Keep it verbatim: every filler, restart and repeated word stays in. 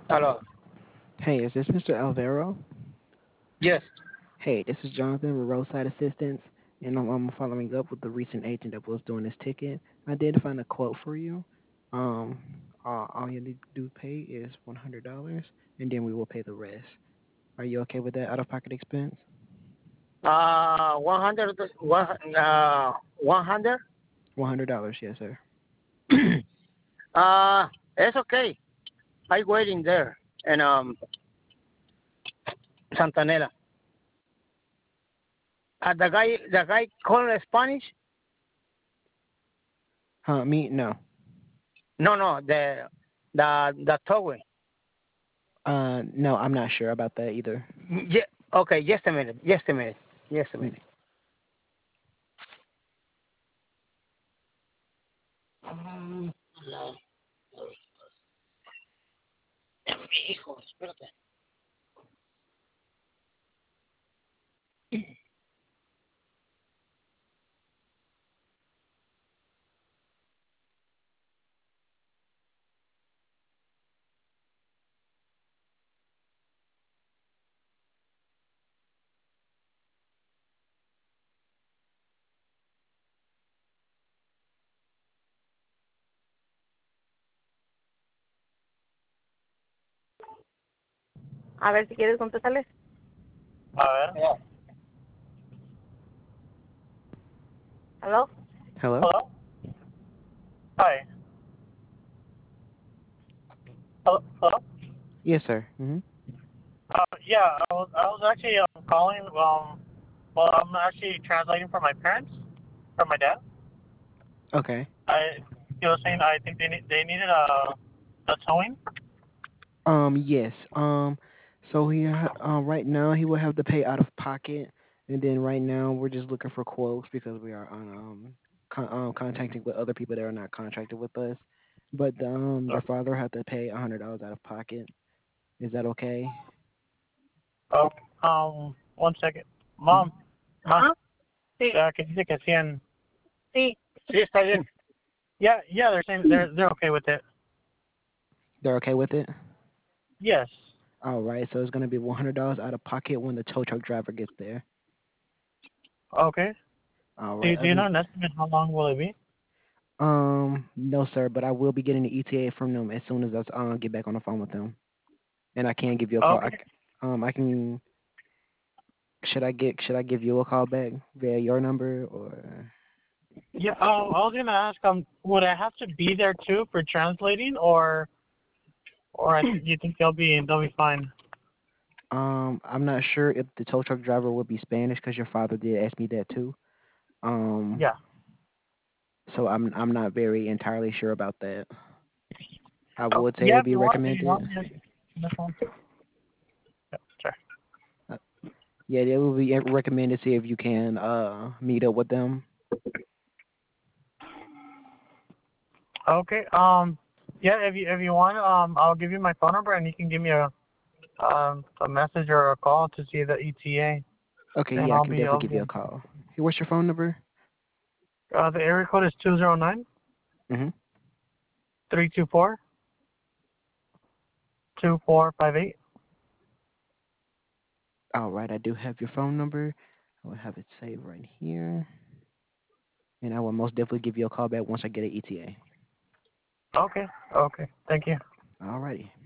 Hello. Hey, is this Mister Alvaro? Yes. Hey, this is Jonathan with Roadside Assistance, and I'm, I'm following up with the recent agent that was doing this ticket. I did find a quote for you. Um, uh, all you need to do pay is one hundred dollars, and then we will pay the rest. Are you okay with that out-of-pocket expense? Uh, one hundred. One. Uh, one hundred. One hundred dollars, yes, sir. uh, it's okay. I waiting there in um Santanera. Uh, the guy, the guy calling Spanish? Huh? Me? No. No, no. The the the towing. Uh, no, I'm not sure about that either. Yeah. Okay. Just a minute. Just a minute. Just a Mm. minute. Um, no. Hijo, espérate. A ver si quieres contestarles. A ver. Yeah. Hello? Hello? Hello. Hi. Hello. Hello. Yes, sir. Mm-hmm. Uh, yeah. I was I was actually um, calling. Um. Well, I'm actually translating for my parents, for my dad. Okay. I he was saying I think they need they needed a a towing. Um, yes. Um, so he ha- uh, right now he will have to pay out of pocket, and then right now we're just looking for quotes because we are on um, con- um contacting with other people that are not contracted with us. But um, the father had to pay a hundred dollars out of pocket. Is that okay? Oh, um, one second. Hmm. Mom, ma, Sí, uh, que dice que cien. sí. Sí, está bien. Yeah, yeah, they're saying they're they're okay with it. They're okay with it. Yes. All right. So it's gonna be one hundred dollars out of pocket when the tow truck driver gets there. Okay. All Do right. do you Other know an estimate how long will it be? um, no, sir, but I will be getting the E T A from them as soon as I uh, get back on the phone with them, and I can give you a call. I, Okay. c- um, I can. Should I get? Should I give you a call back via your number or? Yeah. Um, I was gonna ask. Um, would I have to be there too for translating, or or I think you think they'll be they'll be fine? Um, I'm not sure if the tow truck driver would be Spanish because your father did ask me that too. Um, Yeah. so I'm I'm not very entirely sure about that. I Oh, would say it yeah. would If be you want, if you recommended. want, yeah, this one. Yeah, sure. Uh, yeah, it would be recommended. See if you can uh meet up with them. Okay. Um. Yeah. If you if you want, um, I'll give you my phone number and you can give me a um a message or a call to see the E T A, Okay, and yeah, I I'll can be definitely I'll give be. you a call. Hey, what's your phone number? Uh, the area code is two zero nine Mhm. three two four two four five eight. All right, I do have your phone number. I will have it saved right here, and I will most definitely give you a call back once I get an E T A. Okay. Okay. Thank you. All righty.